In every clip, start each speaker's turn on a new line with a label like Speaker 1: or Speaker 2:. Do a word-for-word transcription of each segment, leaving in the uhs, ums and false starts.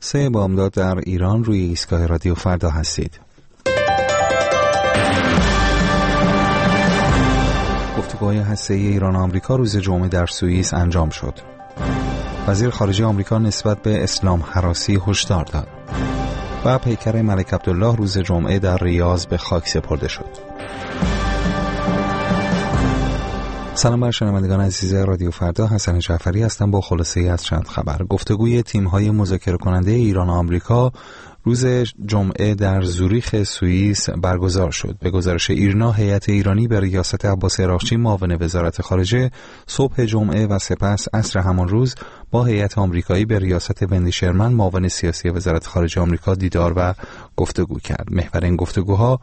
Speaker 1: سه بامداد در ایران روی ایستگاه رادیو فردا هستید. گفتگوهای هسته‌ای ایران و آمریکا روز جمعه در سوئیس انجام شد. وزیر خارجه آمریکا نسبت به اسلام هراسی هشدار داد و پیکر ملک عبدالله روز جمعه در ریاض به خاک سپرده شد. سلام بر شنوندگان عزیز رادیو فردا، حسن جعفری هستم با خلاصه ای از چند خبر. گفتگوی تیم‌های مذاکره کننده ایران و آمریکا روز جمعه در زوریخ سوئیس برگزار شد. به گزارش ایرنا، هیئت ایرانی به ریاست عباس عراقچی معاون وزارت خارجه صبح جمعه و سپس عصر همان روز با هیئت آمریکایی به ریاست وندی شرمن معاون سیاسی وزارت خارجه آمریکا دیدار و گفتگو کرد. محور این گفتگوها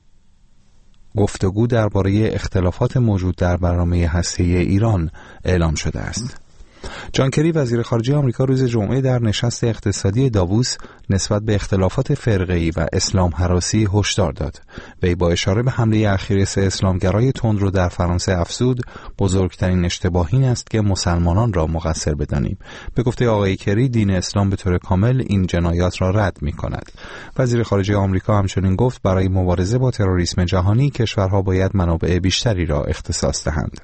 Speaker 1: گفتگو درباره اختلافات موجود در برنامه هسته‌ای ایران اعلام شده است. جان کری وزیر خارجه آمریکا روز جمعه در نشست اقتصادی داووس نسبت به اختلافات فرقه‌ای و اسلام هراسی هشدار داد. وی با اشاره به حمله اخیر سه اسلامگرای تندرو در فرانسه افزود بزرگترین اشتباه این است که مسلمانان را مقصر بدانیم. به گفته آقای کری، دین اسلام به طور کامل این جنایات را رد می‌کند. وزیر خارجه آمریکا همچنین گفت برای مبارزه با تروریسم جهانی کشورها باید منابع بیشتری را اختصاص دهند.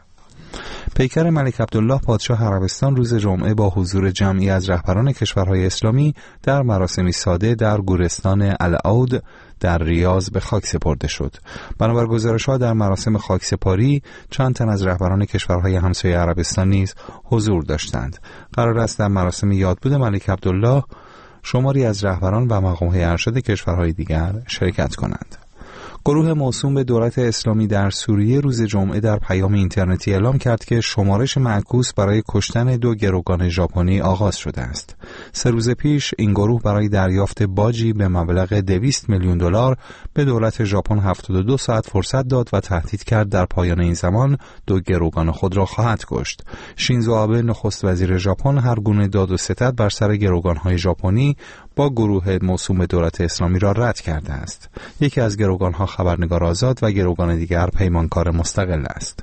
Speaker 1: پیکر ملک عبدالله پادشاه عربستان روز جمعه با حضور جمعی از رهبران کشورهای اسلامی در مراسمی ساده در گورستان العود در ریاض به خاک سپرده شد. بنابر گزارش‌ها در مراسم خاکسپاری چند تن از رهبران کشورهای همسایه عربستان نیز حضور داشتند. قرار است در مراسم یادبود ملک عبدالله شماری از رهبران و مقام‌های ارشد کشورهای دیگر شرکت کنند. گروه موسوم به دولت اسلامی در سوریه روز جمعه در پیام اینترنتی اعلام کرد که شمارش معکوس برای کشتن دو گروگان ژاپنی آغاز شده است. سه روز پیش این گروه برای دریافت باجی به مبلغ دویست میلیون دلار به دولت ژاپن هفتاد و دو ساعت فرصت داد و تهدید کرد در پایان این زمان دو گروگان خود را خواهد کشت. شینزو آبه نخست وزیر ژاپن هر گونه داد و ستد بر سر گروگان‌های ژاپنی با گروه موسوم به دولت اسلامی را رد کرده است. یکی از گروگان‌ها خبرنگار آزاد و گروگان دیگر پیمانکار مستقل است.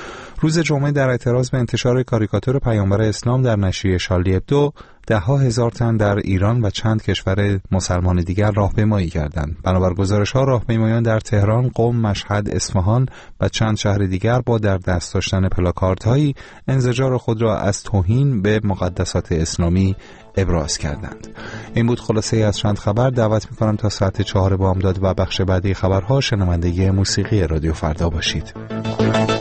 Speaker 1: روز جمعه در اعتراض به انتشار کاریکاتور پیامبر اسلام در نشریه شارلی ابدو، ده ها هزار تن در ایران و چند کشور مسلمان دیگر راهپیمایی کردند. بنابر گزارش‌ها راهپیمایان در تهران، قم، مشهد، اصفهان و چند شهر دیگر با در دست داشتن پلاکاردهایی انزجار خود را از توهین به مقدسات اسلامی ابراز کردند. این بود خلاصه از چند خبر. دعوت می‌کنم تا ساعت چهار بامداد و بخش بعدی خبرها شنونده موسیقی رادیو فردا باشید.